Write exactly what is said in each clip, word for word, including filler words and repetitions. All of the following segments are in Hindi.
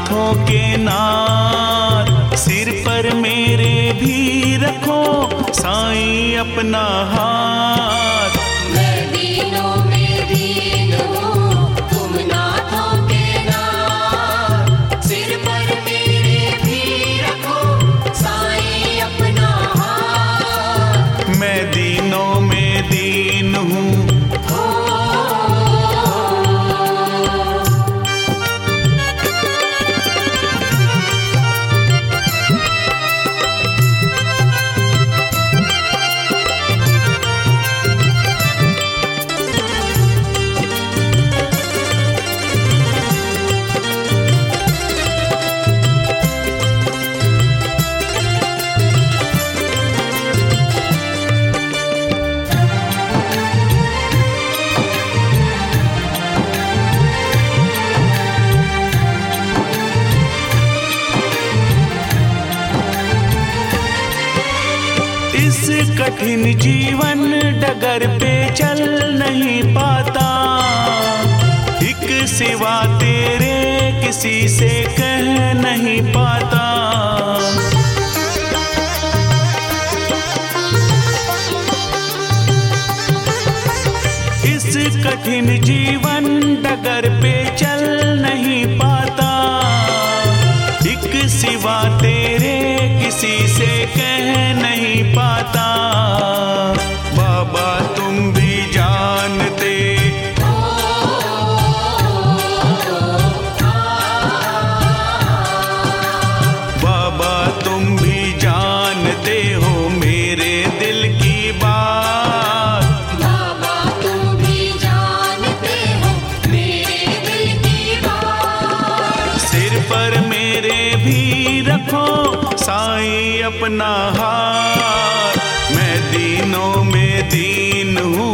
नाथों के नाथ, सिर पर मेरे भी रखो साईं अपना हाथ। मैं दीनों में दीन हूँ, तुम नाथों के नाथ, सिर पर मेरे भी रखो साईं अपना हाथ। मैं दीनों में दीन हूँ। इस कठिन जीवन डगर पे चल नहीं पाता, एक सिवा तेरे किसी से कह नहीं पाता। इस कठिन जीवन डगर पे चल नहीं पाता, एक सिवा तेरे किसी से कह नहीं पाता। बाबा तुम भी जानते, बाबा तुम भी जानते हो मेरे दिल की बात। बाबा तुम भी जानते हो मेरे दिल की बात। सिर पर मेरे भी रखो साईं अपना हाथ, मैं दीनों में दीन हूँ।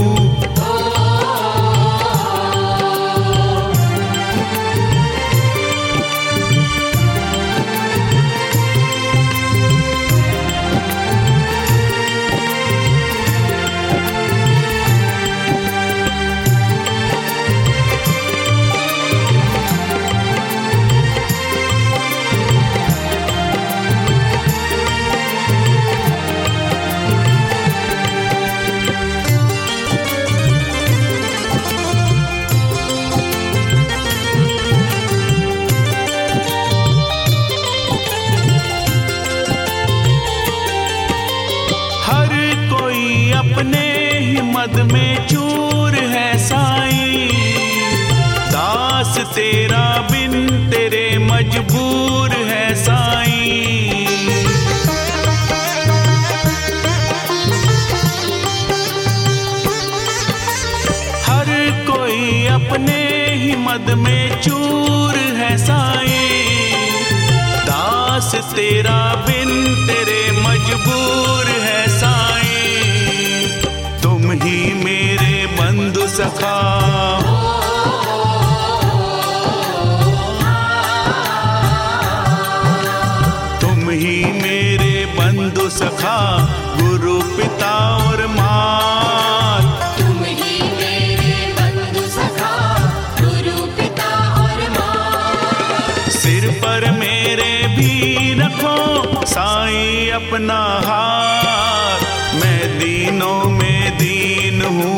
अपने ही मद में चूर है साईं, दास तेरा बिन तेरे मजबूर है साईं। हर कोई अपने ही मद में चूर है साईं, दास तेरा बिन तेरे मजबूर है साईं। तुम ही मेरे बंधु सखा, तुम ही मेरे बंधु सखा, गुरु पिता और मात। तुम ही मेरे बंधु सखा, गुरु पिता और मात। सिर पर मेरे भी रखो साईं अपना हाथ, मैं दीनों में दीन हूँ।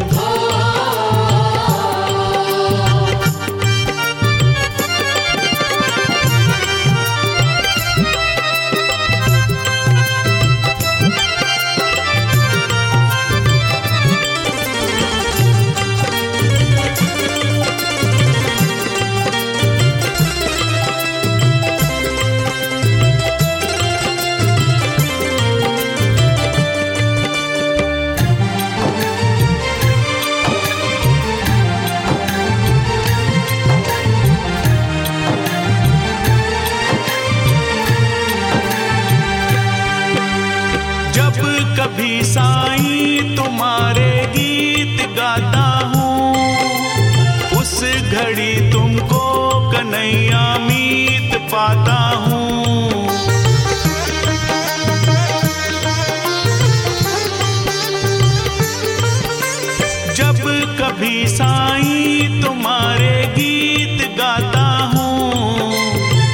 कभी साईं तुम्हारे गीत गाता हूँ, उस घड़ी तुमको कन्हैया मीत पाता हूँ। जब कभी साईं तुम्हारे गीत गाता हूँ,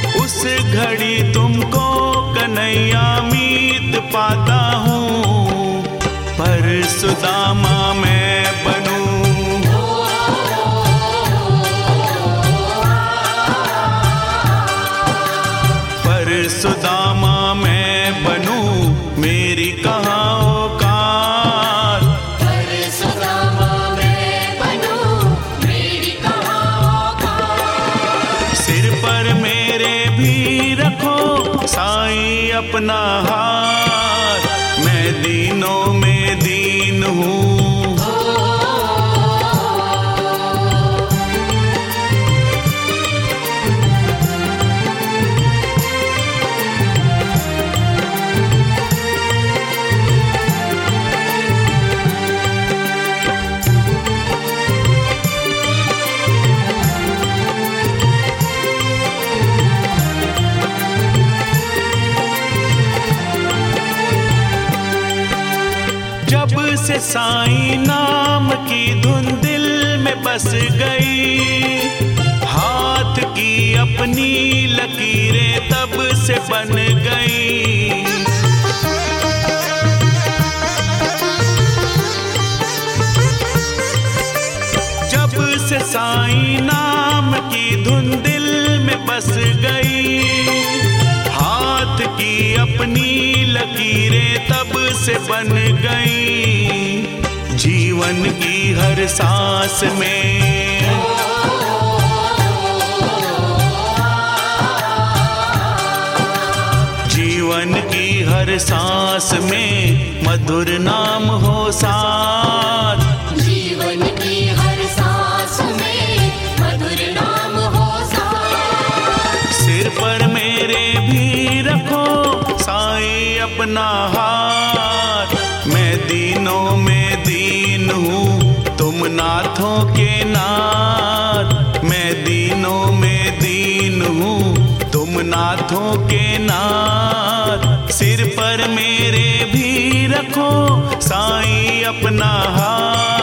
सुदामा मैं बनूं। पर सुदामा मैं बनूं, मेरी कहाँ औकात। पर सुदामा मैं बनूं, मेरी कहाँ औकात। सिर पर मेरे भी रखो साईं अपना हाथ, मैं दीनों में दीन हूँ। जब से साईं नाम की धुन दिल में बस गई, हाथ की अपनी लकीरें तब से बन गई। जब से साईं नाम की धुन दिल में बस गई, हाथ की अपनी लकीरें तब से बन गई। जीवन की हर सांस में, जीवन की हर सांस में मधुर नाम हो साथ। जीवन की हर सांस में मधुर नाम हो साथ। सिर पर मेरे भी रखो साईं अपना हाथ, मैं दीनों में दीन हूँ, तुम नाथों के नाथ। मैं दीनों में दीन हूँ, तुम नाथों के नाथ। सिर पर मेरे भी रखो साईं अपना हाथ।